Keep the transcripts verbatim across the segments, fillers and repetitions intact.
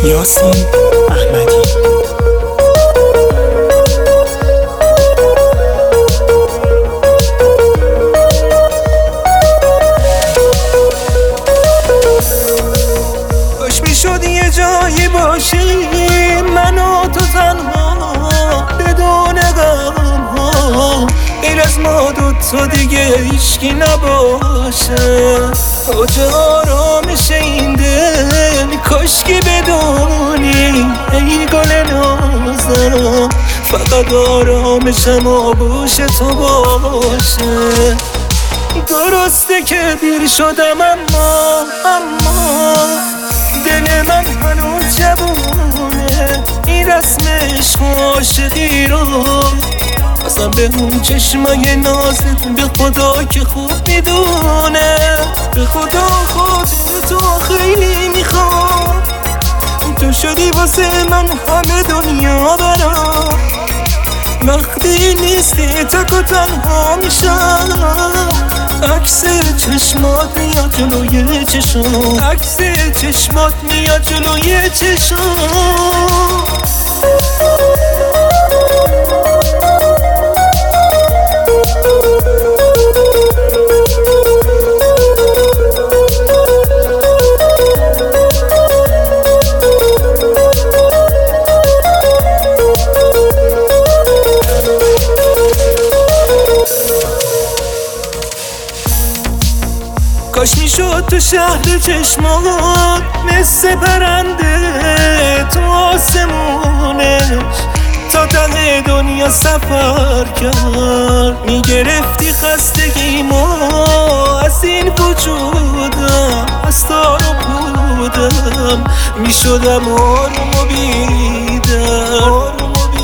یاسین احمدی. کاش میشد یه جایی باشی من و تو تنها بدون غم ها، غیر از ما دوتا دیگه هیچکی نباشه. کجا آرامش این دل کاشکی بدونی ای گل نازنم، فقط آرامشم آغوش تو باشه. درسته که دیر شدم اما اما دل من هنوز جوونه، این رسم عشق و عاشقی رو بازم به اون چشمای نازت به خدا که خوب میدونه. به خدا خاطر تو خیلی میخوام، تو شدی واسه من همه دنیا برام. وقتی نیستی تک و تنها میشم، عکس چشمات میاد جلوی چشم، عکس چشمات میاد جلوی چشم. کاش میشد تو شهر چشمات مثل پرنده تو آسمونش تا ته دنیا سفر کرد. میگرفتی خستگیمو از این وجودم، از تار و پودم میشدم آروم و بیدار.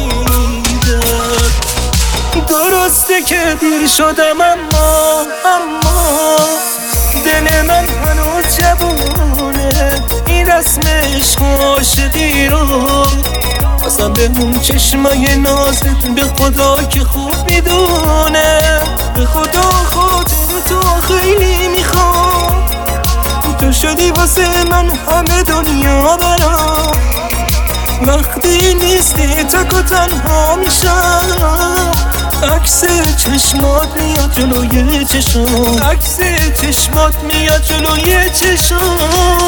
درسته که دیر شدم اما اما دل من هنوز جوونه، این رسم عشق و عاشقی رو بازم به اون چشمای نازت به خدا که خوب میدونه. به خدا خاطر تو خیلی میخوام، تو شدی واسه من همه دنیا برام. وقتی نیستی تک و تنها میشم، عکس چشمات میاد جلوی چشم، عکس چشمات میاد جلوی چشم.